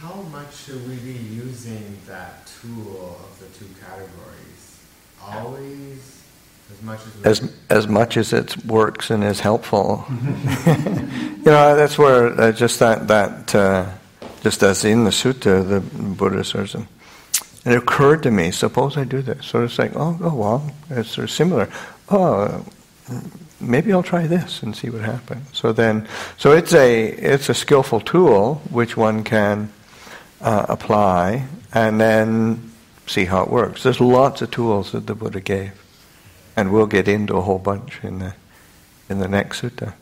how much should we be using that tool of the two categories? Always, as much as we... As much as it works and is helpful. That's where just just as in the sutta, the Buddha says, it occurred to me, suppose I do this. So it's like, oh well, it's sort of similar. Maybe I'll try this and see what happens. So it's a skillful tool which one can apply and then see how it works. There's lots of tools that the Buddha gave, and we'll get into a whole bunch in the next sutta.